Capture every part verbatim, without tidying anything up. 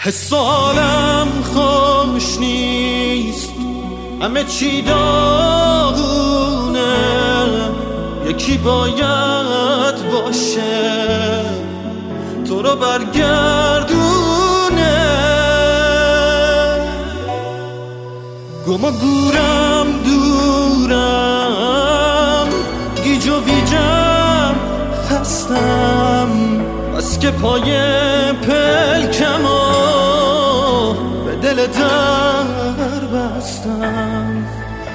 حسالم خوش نیست، همه چی داغونه، یکی باید باشه تو رو برگردونه. گم و گورم دورم، گیج و ویجم خستم، بس که پای پلکم و به دل در بستم.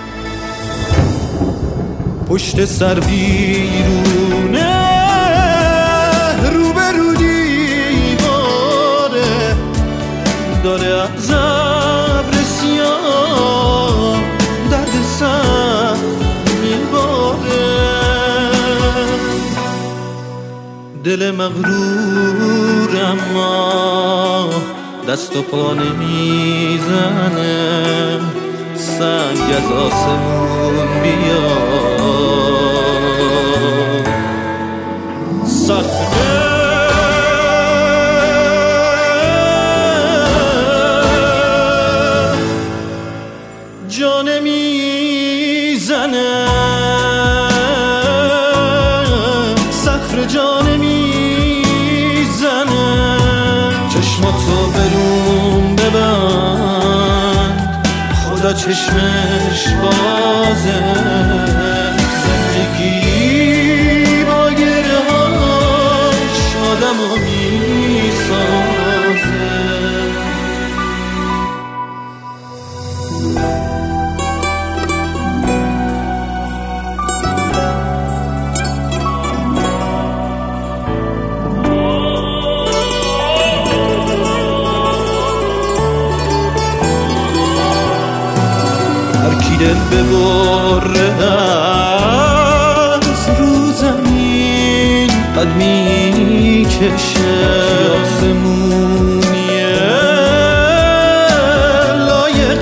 پشت سر ویرونه، رو به رو دیواره، داره از ابر سیاه درد سخت میباره. دل مغرور اما دست و پا نمیزنه، سنگ از آسمون بیا سخته. جا نمیزنه صخره، جا نمیزنه. چشماتو بروم ببند، خدا چشمش بازه. زندگی با گره هاش آدمو میسازه. دل ببره از رو زمین قد میکشه، آسمونیه لایق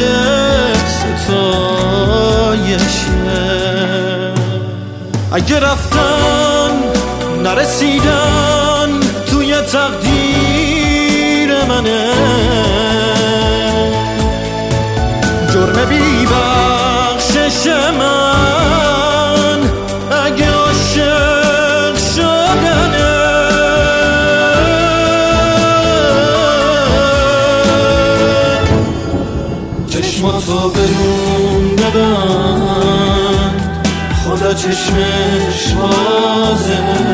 ستایشه. اگه رفتن نرسیدن توی تقدیر منه، جرم بی‌بخشش من اگه عاشق شدنه. چشماتو برون ببند، خدا چشمش بازه.